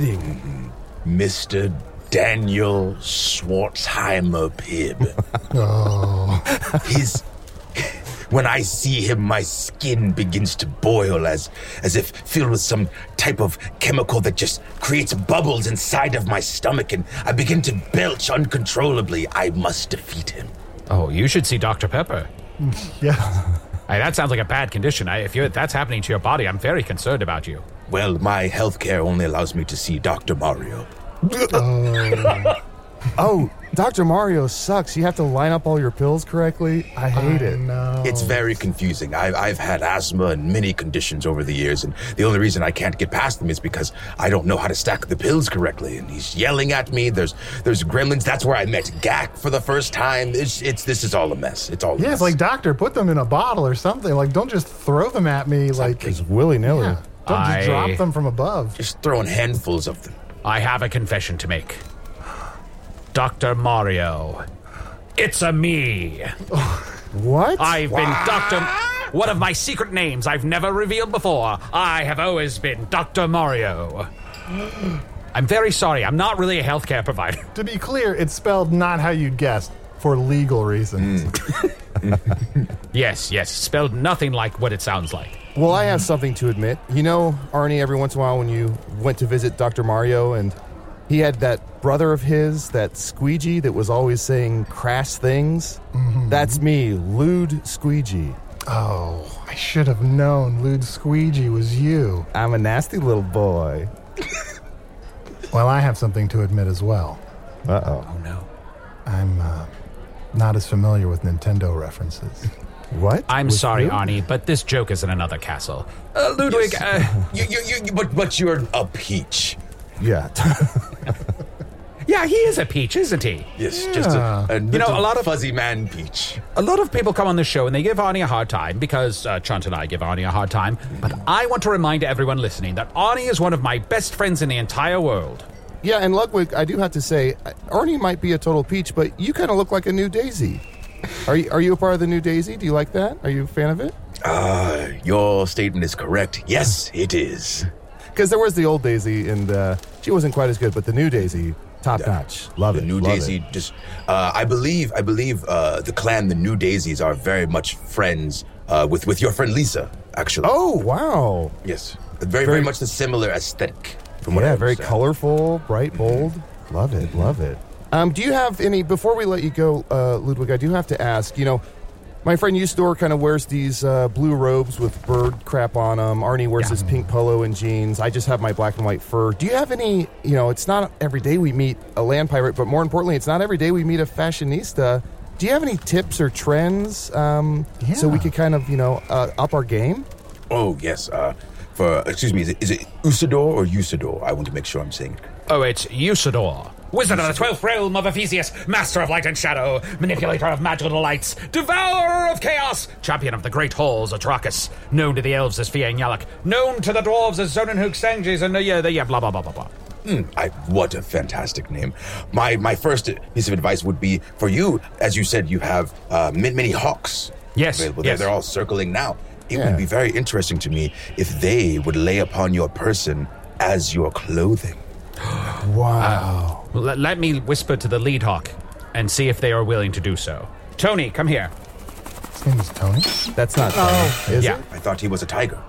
F: Mr. Daniel Schwartzheimer Pibb.
D: Oh.
F: When I see him, my skin begins to boil as if filled with some type of chemical that just creates bubbles inside of my stomach, and I begin to belch uncontrollably. I must defeat him.
A: Oh, you should see Dr. Pepper.
D: Yeah.
A: That sounds like a bad condition. If that's happening to your body, I'm very concerned about you.
F: Well, my healthcare only allows me to see Dr. Mario.
E: Oh, Dr. Mario sucks. You have to line up all your pills correctly. I hate it.
D: No.
F: It's very confusing. I've had asthma and many conditions over the years, and the only reason I can't get past them is because I don't know how to stack the pills correctly, and he's yelling at me. There's gremlins. That's where I met Gak for the first time. This is all a mess. It's all a mess.
D: It's like, doctor, put them in a bottle or something. Like, don't just throw them at me like
E: just willy-nilly.
D: Yeah. Don't just drop them from above.
F: Just throwing handfuls of them.
A: I have a confession to make. Dr. Mario. It's a me.
E: What?
A: I've been Dr. One of my secret names I've never revealed before. I have always been Dr. Mario. I'm very sorry. I'm not really a healthcare provider.
D: To be clear, it's spelled not how you'd guessed, for legal reasons.
A: Yes, spelled nothing like what it sounds like.
E: Well, I have something to admit. You know, Arnie, every once in a while when you went to visit Dr. Mario and he had that brother of his, that squeegee that was always saying crass things. Mm-hmm. That's me, Lewd Squeegee.
D: Oh, I should have known Lewd Squeegee was you.
E: I'm a nasty little boy.
D: Well, I have something to admit as well.
E: Uh-oh.
A: Oh, no.
D: I'm not as familiar with Nintendo references.
E: What?
A: I'm sorry, Arnie, but this joke is in another castle. Ludwig,
F: But you're a peach.
E: Yeah.
A: Yeah, he is a peach, isn't he?
F: Yes, just a
A: a lot of
F: fuzzy man peach.
A: A lot of people come on this show and they give Arnie a hard time because Chunt and I give Arnie a hard time. But I want to remind everyone listening that Arnie is one of my best friends in the entire world.
E: Yeah, and Ludwig, I do have to say, Arnie might be a total peach, but you kind of look like a new Daisy. Are you a part of the new Daisy? Do you like that? Are you a fan of it?
F: Your statement is correct. Yes, it is.
E: Because there was the old Daisy, and she wasn't quite as good, but the new Daisy, top notch. Love it.
F: The new Daisy, just I believe the clan, the New Daisies, are very much friends with your friend Lisa, actually.
E: Oh, wow.
F: Yes, very much the similar aesthetic. From what I
E: very
F: understand.
E: colorful, bright, bold. Love it, love it. Do you have any, before we let you go, Ludwig, I do have to ask, my friend Usador kind of wears these blue robes with bird crap on them. Arnie wears his pink polo and jeans. I just have my black and white fur. Do you have any, it's not every day we meet a land pirate, but more importantly, it's not every day we meet a fashionista. Do you have any tips or trends so we could kind of, up our game?
F: Oh, yes. Excuse me, is it Usador or Usador? I want to make sure I'm saying it.
A: Oh, it's Usador. Wizard of the 12th realm of Ephesius, master of light and shadow, manipulator of magical delights, devourer of chaos, champion of the great halls Atrakas, known to the elves as Fiang Yalak, known to the dwarves as Zonenhook Stanges, and blah, blah, blah, blah, blah.
F: What a fantastic name. My first piece of advice would be, for you, as you said, you have many hawks available there. They're all circling now. It would be very interesting to me if they would lay upon your person as your clothing.
E: Wow.
A: Let me whisper to the lead hawk and see if they are willing to do so. Tony, come here.
D: His name is Tony?
E: That's not Tony, is it?
F: I thought he was a tiger.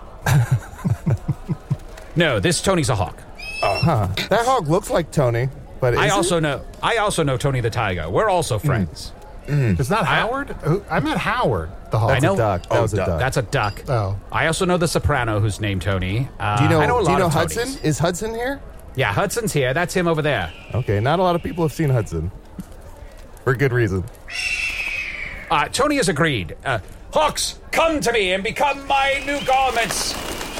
A: No, this Tony's a hawk.
E: That hawk looks like Tony, but
A: I also know Tony the tiger. We're also friends.
D: It's not Howard? I meant Howard, the hawk.
A: I know.
E: That was a duck.
A: That's a duck.
D: Oh.
A: I also know the soprano who's named Tony.
E: Do you know,
A: I know a lot of
E: Hudson?
A: Tonys.
E: Is Hudson here?
A: Yeah, Hudson's here. That's him over there.
E: Okay, not a lot of people have seen Hudson. For good reason.
A: Tony has agreed. Hawks, come to me and become my new garments.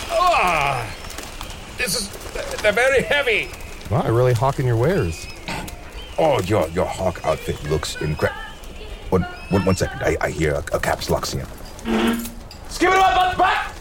A: They're very heavy.
E: Wow, you're really hawking your wares.
F: Oh, your hawk outfit looks incredible. One second. I hear a caps lock scene. Skip it up, back.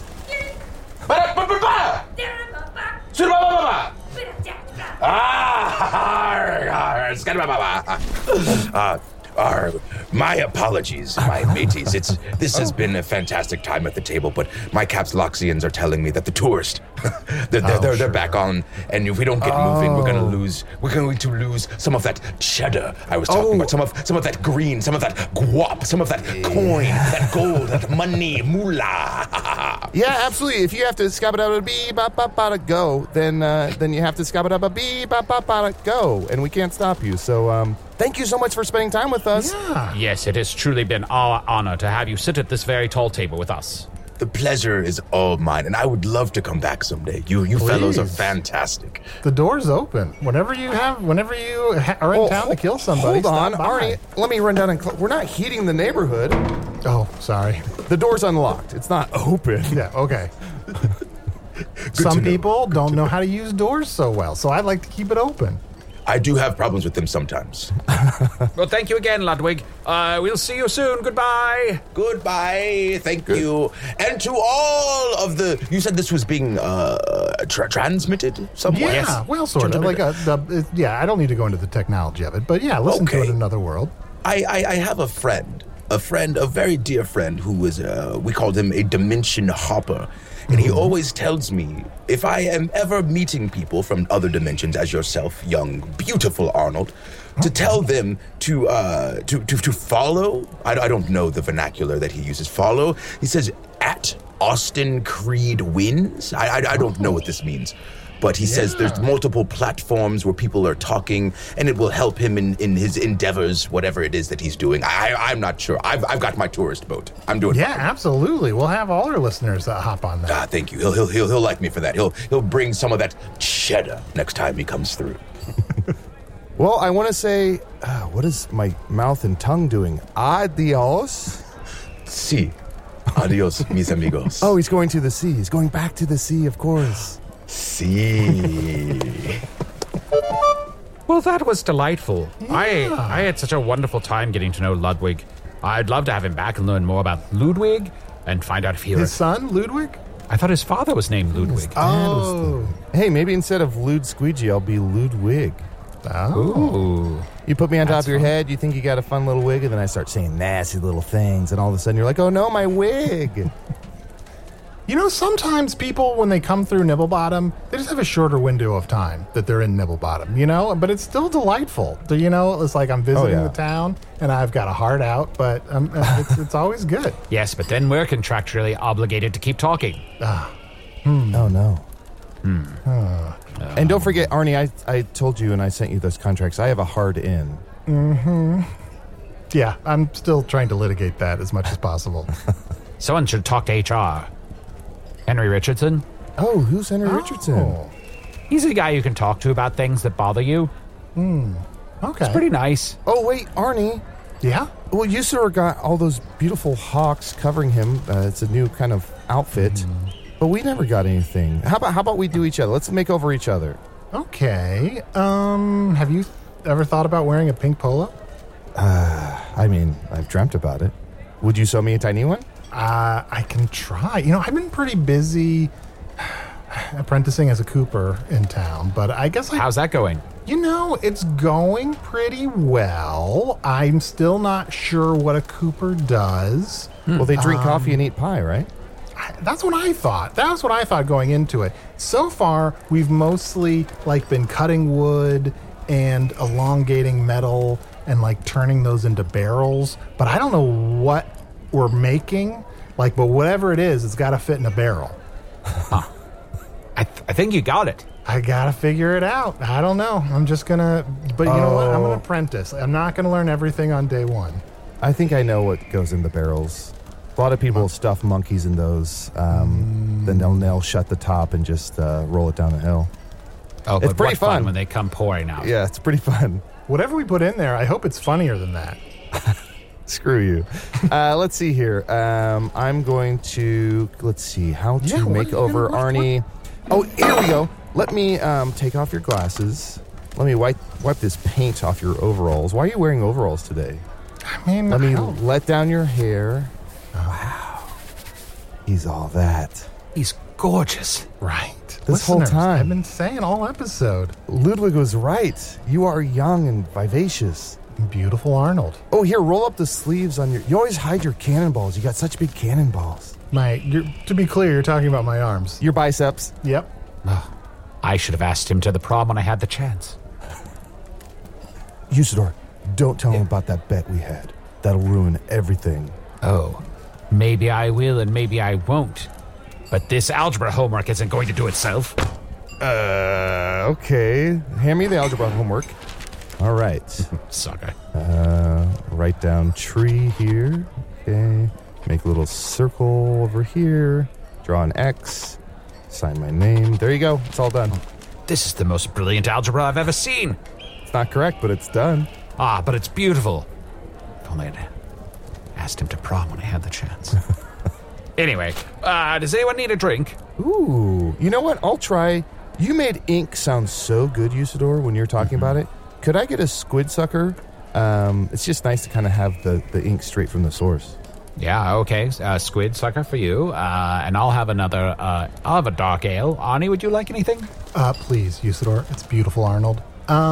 F: My apologies, my mateys. This has been a fantastic time at the table, but my Caps Loxians are telling me that the tourist, they're back on, and if we don't get moving, we're going to lose some of that cheddar I was talking about, some of that green, some of that guap, some of that coin, that gold, that money, moolah.
E: Yeah, absolutely. If you have to go, then you have to go, and we can't stop you. So thank you so much for spending time with us.
A: Yeah. Yes, it has truly been our honor to have you sit at this very tall table with us.
F: The pleasure is all mine, and I would love to come back someday. You fellows are fantastic.
D: The door's open. Whenever you are in town to kill somebody,
E: hold on, Arnie. Let me run down and we're not heating the neighborhood.
D: Oh, sorry.
E: The door's unlocked. It's not open.
D: Yeah, okay. Some people don't know how to use doors so well, so I like to keep it open.
F: I do have problems with them sometimes.
A: Well, thank you again, Ludwig. We'll see you soon. Goodbye.
F: Goodbye. Thank you. And to all of the... You said this was being transmitted somewhere?
D: Yeah,
F: yes.
D: Well, sort of. I don't need to go into the technology of it, but yeah, listen to it in another world.
F: I have a very dear friend who is, we called him a dimension hopper. And he always tells me, if I am ever meeting people from other dimensions, as yourself, young, beautiful Arnold, to tell them to follow. I don't know the vernacular that he uses. Follow. He says, at Austin Creed wins. I don't know what this means. But he says there's multiple platforms where people are talking, and it will help him in his endeavors, whatever it is that he's doing. I'm not sure. I've got my tourist boat. I'm doing.
D: Yeah, absolutely. We'll have all our listeners hop on that.
F: Thank you. He'll like me for that. He'll bring some of that cheddar next time he comes through.
E: Well, I want to say, what is my mouth and tongue doing? Adios.
F: Si. Adios, mis amigos.
E: Oh, he's going to the sea. He's going back to the sea, of course.
F: See.
A: Well, that was delightful. Yeah. I had such a wonderful time getting to know Ludwig. I'd love to have him back and learn more about Ludwig and find out if he
D: his son, Ludwig?
A: I thought his father was named Ludwig.
E: Hey, maybe instead of Lud Squeegee, I'll be Ludwig.
A: Oh.
E: You put me on top of your head, you think you got a fun little wig, and then I start saying nasty little things, and all of a sudden you're like, oh no, my wig.
D: You know, sometimes people, when they come through Nibblebottom, they just have a shorter window of time that they're in Nibblebottom, you know? But it's still delightful. You know, it's like I'm visiting the town, and I've got a heart out, but it's always good.
A: Yes, but then we're contractually obligated to keep talking.
E: Oh, no. And don't forget, Arnie, I told you and I sent you those contracts. I have a hard in.
D: Mm-hmm. Yeah, I'm still trying to litigate that as much as possible.
A: Someone should talk to HR. Henry Richardson.
E: Oh, who's Henry Richardson?
A: He's a guy you can talk to about things that bother you.
D: Okay.
A: It's pretty nice.
E: Oh, wait, Arnie.
D: Yeah?
E: Well, you sir got all those beautiful hawks covering him. It's a new kind of outfit. But we never got anything. How about we do each other? Let's make over each other.
D: Okay. Have you ever thought about wearing a pink polo?
E: I mean, I've dreamt about it. Would you sew me a tiny one?
D: I can try. You know, I've been pretty busy apprenticing as a cooper in town, but I guess
A: How's that going?
D: You know, it's going pretty well. I'm still not sure what a cooper does.
E: Well, they drink coffee and eat pie, right?
D: That's what I thought. That's what I thought going into it. So far, we've mostly been cutting wood and elongating metal and turning those into barrels, but I don't know what we're making, but whatever it is, it's got to fit in a barrel.
A: Huh. I think you got it.
D: I got to figure it out. I don't know. I'm just going to, but you know what? I'm an apprentice. I'm not going to learn everything on day one.
E: I think I know what goes in the barrels. A lot of people stuff monkeys in those. Then they'll shut the top and just roll it down the hill.
A: Oh, it's pretty fun when they come pouring out.
E: Yeah, it's pretty fun.
D: Whatever we put in there, I hope it's funnier than that.
E: Screw you. Let's see here. I'm going to, how to make over Arnie. Oh, here we go. Let me take off your glasses. Let me wipe this paint off your overalls. Why are you wearing overalls today? Let me let down your hair. Wow. He's all that.
A: He's gorgeous.
D: Right.
E: This whole time.
D: I've been saying all episode.
E: Ludwig was right. You are young and vivacious.
D: Beautiful Arnold.
E: Oh, here, roll up the sleeves on your... You always hide your cannonballs. You got such big cannonballs.
D: To be clear, you're talking about my arms.
E: Your biceps.
D: Yep.
A: I should have asked him to the prom when I had the chance.
E: Usador, don't tell him about that bet we had. That'll ruin everything.
A: Oh, maybe I will and maybe I won't. But this algebra homework isn't going to do itself.
E: Okay. Hand me the algebra homework. All right.
A: Sucker.
E: Write down tree here. Okay. Make a little circle over here. Draw an X. Sign my name. There you go. It's all done.
A: This is the most brilliant algebra I've ever seen.
E: It's not correct, but it's done.
A: But it's beautiful. If only I'd asked him to prom when I had the chance. Anyway, does anyone need a drink?
E: Ooh, you know what? I'll try. You made ink sound so good, Usador, when you're talking about it. Could I get a squid sucker? It's just nice to kind of have the ink straight from the source.
A: Yeah, okay. Squid sucker for you. And I'll have another, I'll have a dark ale. Arnie, would you like anything?
D: Please, Usador. It's beautiful, Arnold.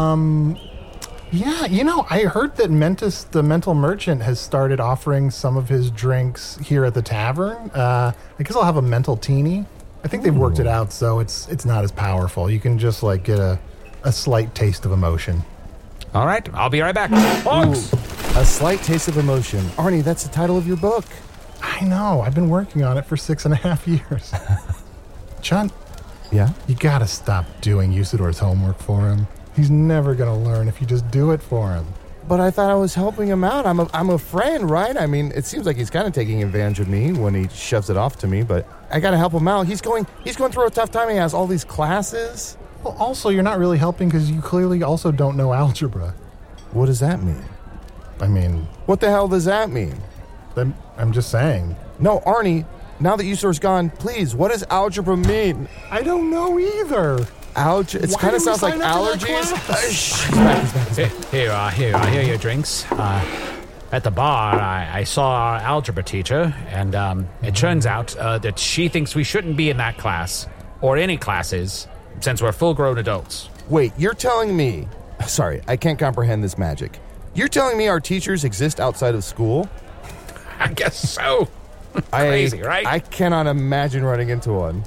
D: Yeah, I heard that Mentis, the mental merchant, has started offering some of his drinks here at the tavern. I guess I'll have a mental teeny. I think they've worked it out, so it's not as powerful. You can just, get a slight taste of emotion.
A: All right, I'll be right back.
E: A slight taste of emotion. Arnie, that's the title of your book.
D: I know. I've been working on it for 6.5 years. Chunt.
E: Yeah?
D: You gotta stop doing Usador's homework for him. He's never going to learn if you just do it for him.
E: But I thought I was helping him out. I'm a friend, right? I mean, it seems like he's kind of taking advantage of me when he shoves it off to me, but I got to help him out. He's going through a tough time. He has all these classes.
D: Well, also, you're not really helping because you clearly also don't know algebra.
E: What does that mean? What the hell does that mean?
D: I'm just saying.
E: No, Arnie, now that Usador's gone, please, what does algebra mean?
D: I don't know either.
E: It kind of sounds like allergies.
A: Here you are. Here are your drinks. At the bar, I saw our algebra teacher, and it turns out that she thinks we shouldn't be in that class, or any classes, since we're full-grown adults.
E: Wait, you're telling me... Sorry, I can't comprehend this magic. You're telling me our teachers exist outside of school?
A: I guess so. Crazy, right?
E: I cannot imagine running into one.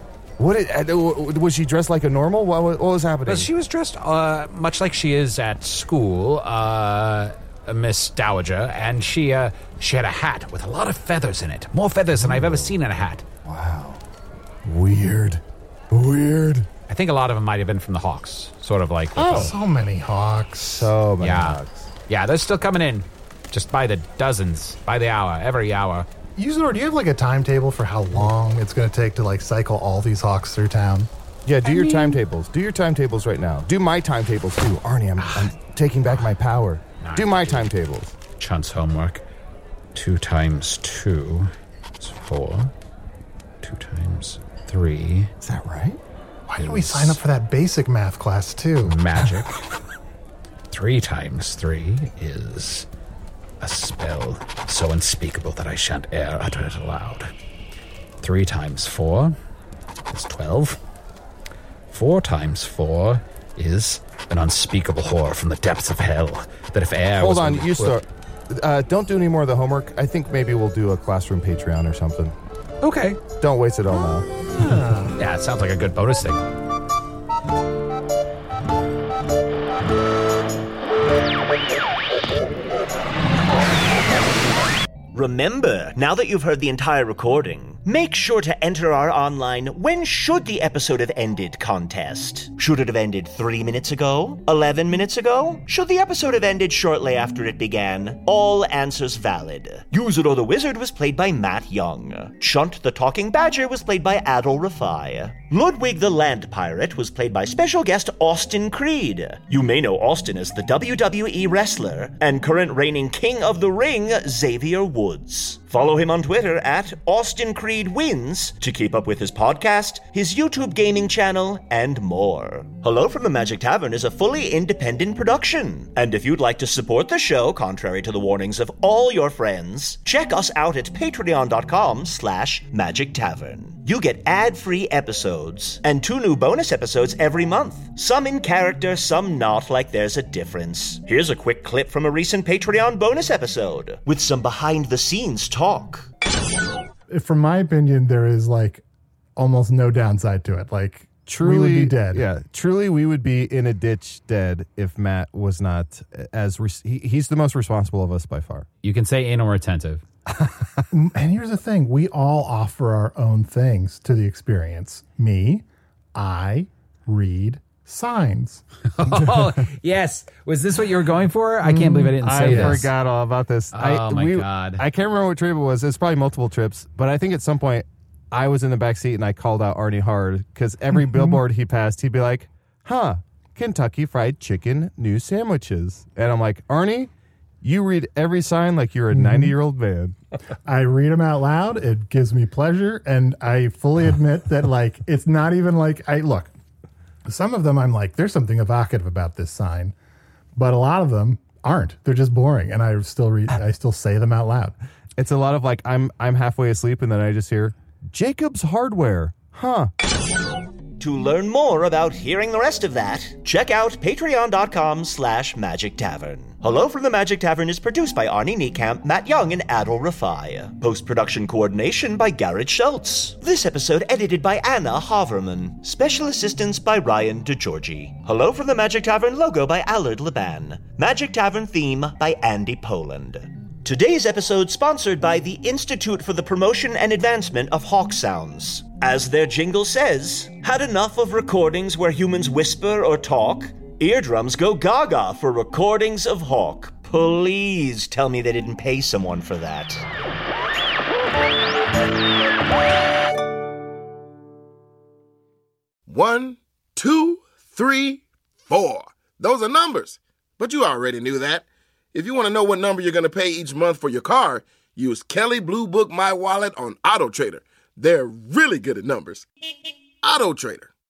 E: Was she dressed like a normal? What was happening?
A: Well, she was dressed much like she is at school, Miss Dowager, and she had a hat with a lot of feathers in it. More feathers than I've ever seen in a hat.
E: Wow. Weird.
A: I think a lot of them might have been from the Hawks. Sort of like...
D: so many Hawks.
E: Hawks.
A: Yeah, they're still coming in. Just by the dozens, by the hour, every hour.
D: Usador, do you have a timetable for how long it's going to take to cycle all these Hawks through town?
E: Yeah, do your timetables. Do your timetables right now. Do my timetables too. Arnie, I'm taking back my power. Do my timetables.
A: Chunt's homework. 2 times 2 is 4. 2 times 3.
E: Is that right?
D: Why did we sign up for that basic math class too?
A: Magic. 3 times 3 is... a spell so unspeakable that I shan't utter it aloud. 3 times 4 is 12. 4 times 4 is an unspeakable horror from the depths of hell. That if air
E: Hold on, Usador. Don't do any more of the homework. I think maybe we'll do a classroom Patreon or something.
A: Okay.
E: Don't waste it all now.
A: Yeah, it sounds like a good bonus thing.
C: Remember, now that you've heard the entire recording, make sure to enter our online "When should the episode have ended?" contest. Should it have ended 3 minutes ago? 11 minutes ago? Should the episode have ended shortly after it began? All answers valid. Usador the Wizard was played by Matt Young. Chunt the Talking Badger was played by Adol Rafai. Ludwig the Land Pirate was played by special guest Austin Creed. You may know Austin as the WWE wrestler and current reigning King of the Ring, Xavier Woods. Follow him on Twitter at Austin Creed Wins to keep up with his podcast, his YouTube gaming channel, and more. Hello from the Magic Tavern is a fully independent production. And if you'd like to support the show, contrary to the warnings of all your friends, check us out at patreon.com/Magic Tavern. You get ad-free episodes and 2 new bonus episodes every month. Some in character, some not, like there's a difference. Here's a quick clip from a recent Patreon bonus episode with some behind-the-scenes talk.
D: From my opinion, there is like almost no downside to it. Like, truly, we would be dead.
E: Yeah, truly, we would be in a ditch dead if Matt was not he's the most responsible of us by far.
O: You can say anal retentive.
D: And here's the thing. We all offer our own things to the experience. Me, I read signs.
O: Oh, yes. Was this what you were going for? I can't believe I didn't say this.
E: I forgot all about this.
O: Oh, my God.
E: I can't remember what trip it was. It's probably multiple trips, but I think at some point I was in the back seat and I called out Arnie hard because every billboard he passed, he'd be like, Kentucky Fried Chicken new sandwiches. And I'm like, Arnie, you read every sign like you're a 90-year-old man.
D: I read them out loud. It gives me pleasure. And I fully admit that, like, it's not even like look, some of them I'm like, there's something evocative about this sign, but a lot of them aren't. They're just boring. And I still say them out loud.
E: It's a lot of like, I'm halfway asleep and then I just hear Jacob's Hardware.
C: To learn more about hearing the rest of that, check out patreon.com/Magic Tavern. Hello from the Magic Tavern is produced by Arnie Niekamp, Matt Young, and Adol Rafai. Post-production coordination by Garrett Schultz. This episode edited by Anna Haverman. Special assistance by Ryan DeGiorgi. Hello from the Magic Tavern logo by Allard Laban. Magic Tavern theme by Andy Poland. Today's episode sponsored by the Institute for the Promotion and Advancement of Hawk Sounds. As their jingle says, had enough of recordings where humans whisper or talk? Eardrums go gaga for recordings of Hawk. Please tell me they didn't pay someone for that.
P: 1, 2, 3, 4. Those are numbers. But you already knew that. If you want to know what number you're going to pay each month for your car, use Kelley Blue Book My Wallet on AutoTrader. They're really good at numbers. AutoTrader.